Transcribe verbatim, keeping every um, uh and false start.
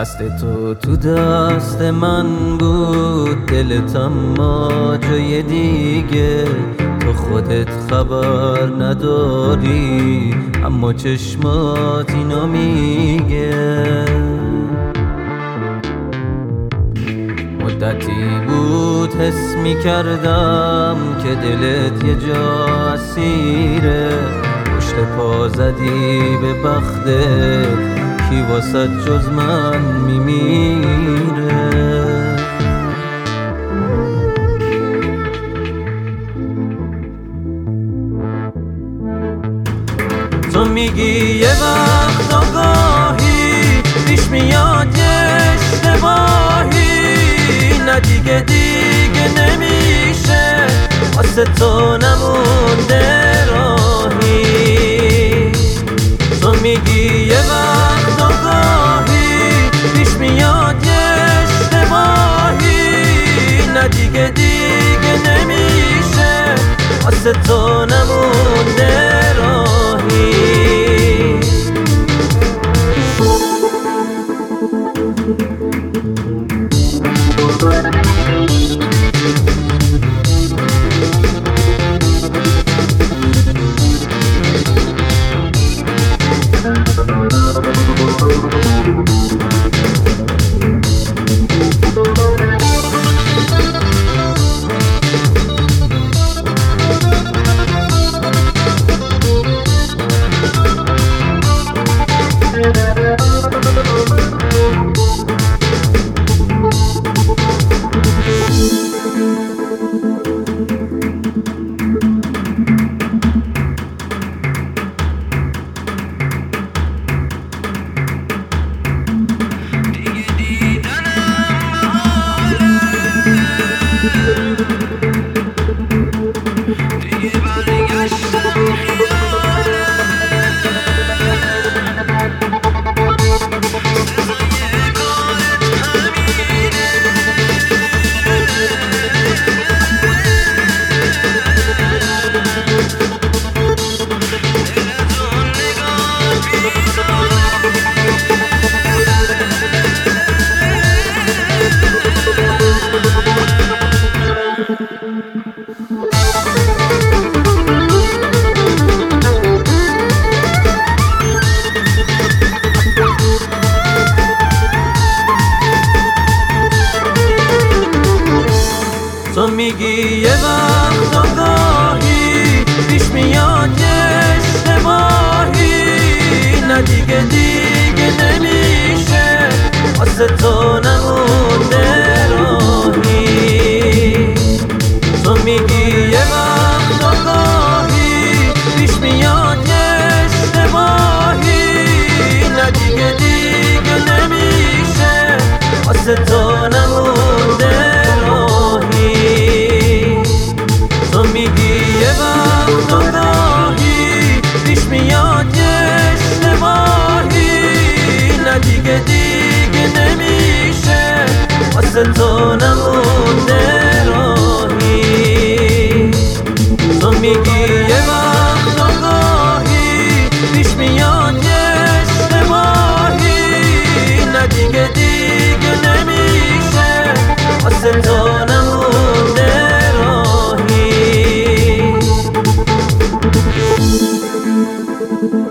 دست تو تو دست من بود، دلت اما جای دیگه. تو خودت خبر نداری اما چشمات اینو میگه. مدتی بود حس میکردم که دلت یه جا اسیره. پشت پا زدی به بختت، کی واسه جز من میمیره. تو میگی یه وقت آگاهی پیش میاد یه اشتباهی، نه دیگه دیگه نمیشه واسه تو نمونده راهی. تو میگی یه وقت آگاهی پیش میاد یه اشتباهی، نه دیگه دیگه نمیشه واسه تو نمونده راهی. تو میگی یه وقت آگاهی پیش میاد یه اشتباهی، نه دیگه دیگه نمیشه واسه تو نمونده راهی. تو میگی یه وقت آگاهی پیش میاد یه اشتباهی، نه دیگه دیگه نمیشه واسه تو نمونده. تو میگی یه وقت آگاهی پیش میاد یه اشتباهی، نه دیگه دیگه نمیشه واسه تو نمونده راهی. تو میگی یه وقت آگاهی پیش میاد یه اشتباهی، نه دیگه دیگه نمیشه واسه تو نمونده راهی.